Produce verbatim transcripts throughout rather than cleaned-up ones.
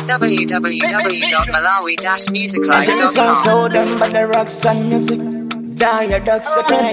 w w w dot malawi dash music life dot com. Slow them by the rocks and music. Die your ducks a cry.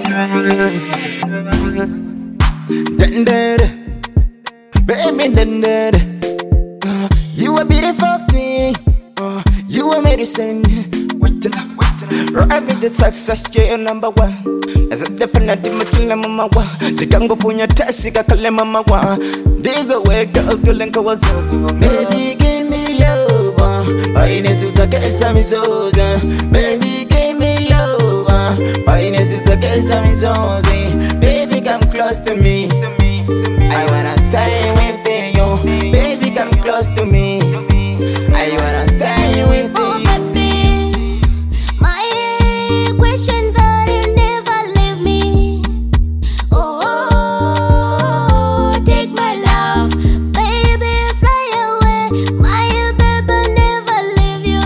Dun dun, baby dun dun. Uh, You a beautiful thing. Uh, You a medicine. Wait till I, wait till I. Right with the success, you're number one. As a definitely making mama one. The gango punya tasi kakale mama one. Dig away, girl, girl, and go up. Baby, give me love. uh. I need to take it some soda. Baby, give me love. uh. I need to take it some soda. Baby, come close to me. I wanna stay with you. Baby, come close to me. I wanna stay with you. Oh baby, my question that you never leave me. Oh, oh, take my love, baby, fly away. My baby never leave you.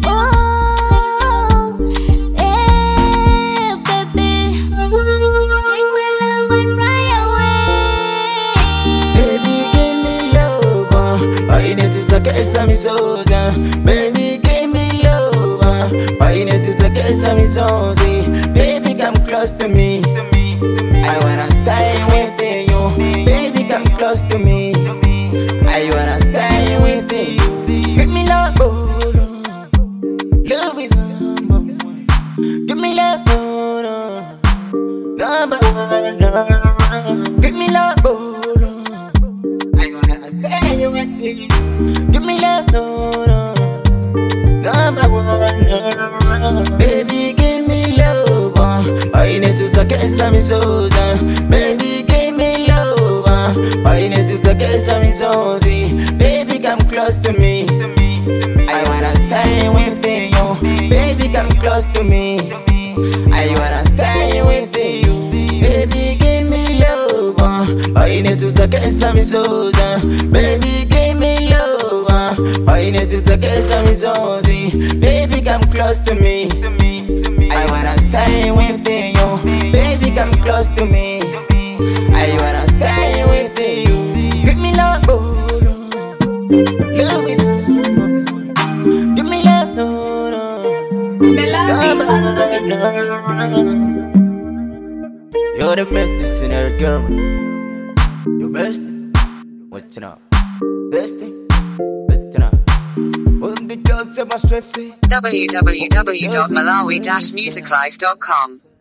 Oh, hey baby, take my love and fly away. Baby, give me love. uh. I need to take it some soda. Baby, give me love. uh. I need to take it some soda. Baby, come close to me. I wanna stay with you. Baby, come close to me. I wanna stay with you. Give me love, oh, love it, oh. Give me love, oh, love, oh. Give me love, oh. I wanna stay with you. Give me love, no, no. Come on, baby, give me love. uh. I need to take it some soda. Baby, give me love. uh. I need to take it some soda. Baby, come close to me. I wanna stay with you. Baby, come close to me. I wanna stay with you. Baby, give me love. uh. I need to take it some soda. Baby, give me love. uh. I need to take it some soda. Baby, come close to me. I wanna stay with you. Baby, come close to me. I wanna stay with you. Give me love, oh, love it. Give me love, no, no. Malawi on the beat. You're the bestest in her girl. You best. What you know? Bestie. What you know? Wouldn't the girls ever stress it? w w w dot malawi dash music life dot com.